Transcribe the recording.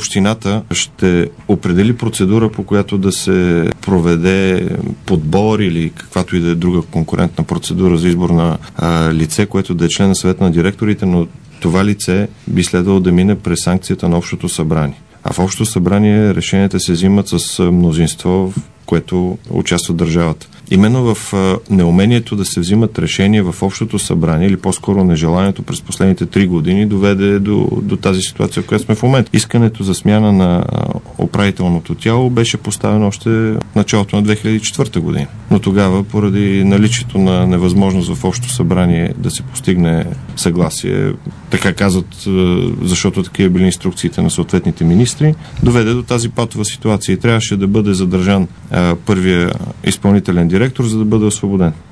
общината ще определи процедура, по която да се проведе подбор или каквато и да е друга конкурентна процедура за избор на лице, което да е член на съвета на директорите, но това лице би следвало да мине през санкцията на общото събрание. А в общото събрание решенията се взимат с мнозинство, в което участва държавата. Именно в неумението да се взимат решения в общото събрание, или по-скоро нежеланието през последните 3 години, доведе до тази ситуация, в която сме в момента. Искането за смяна на управителното тяло беше поставено още в началото на 2004 година. Но тогава, поради наличието на невъзможност в общото събрание да се постигне съгласие, така казват, защото такива били инструкциите на съответните министри, доведе до тази патова ситуация и трябваше да бъде задържан първия изпълнителен директор, за да бъде освободен.